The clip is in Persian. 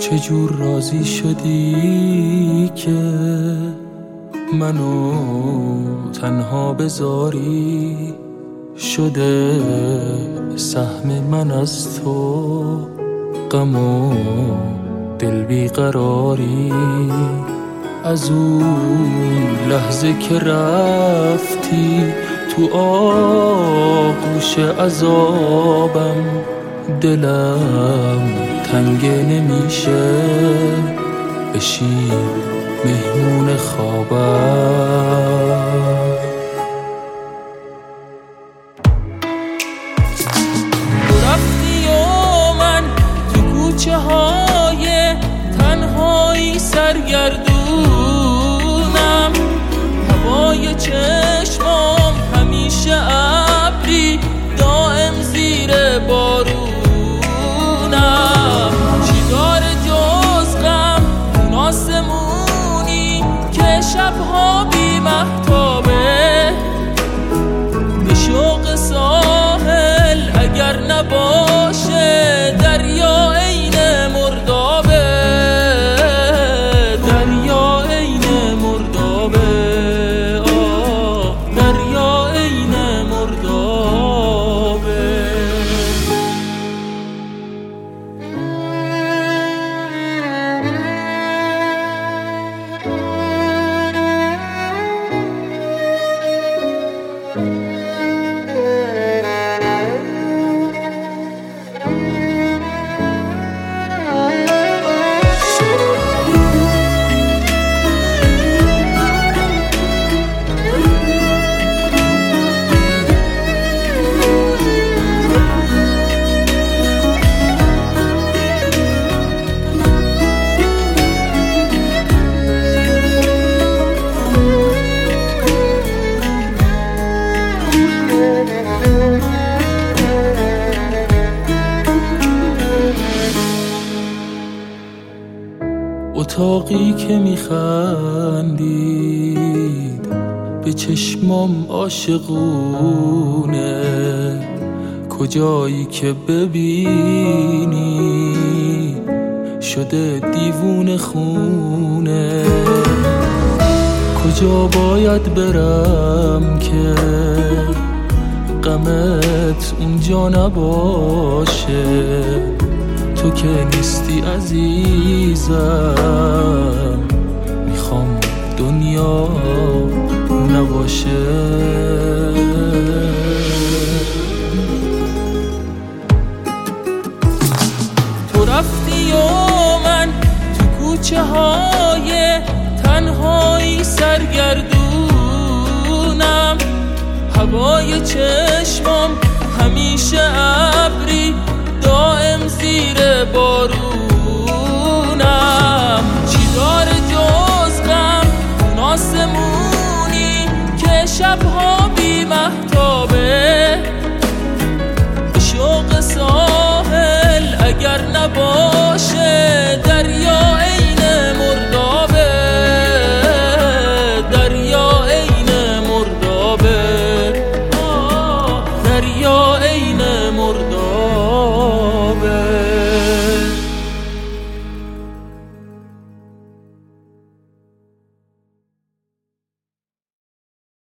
چجور راضی شدی که منو تنها بذاری؟ شده سهم من از تو غم و دل بیقراری. از اون لحظه که رفتی تو آغوش عذابم، دلم تنگه نمیشه بشی مهمون خوابم. رفتی و من تو کوچه های تنهایی سرگردونم، هوای چشمام همیشه ابری دائم زیر بارونم. چی داره جز غم اون آسمونی که شبها بی مهتابه؟ به شوق ساحل اگر نباشه دریا عین مردابه، دریا عین مردابه، دریا عین مردابه. اتاقی که میخندید به چشمام عاشقونه، کجایی که ببینی شده دیوونه خونه. کجا باید برم که غمت اونجا نباشه؟ تو که نیستی عزیزم، میخوام دنیا نباشه. تو رفتی و من تو کوچه های تنهایی سرگردونم، هوای چشمام همیشه ابری دائم زیر بارون.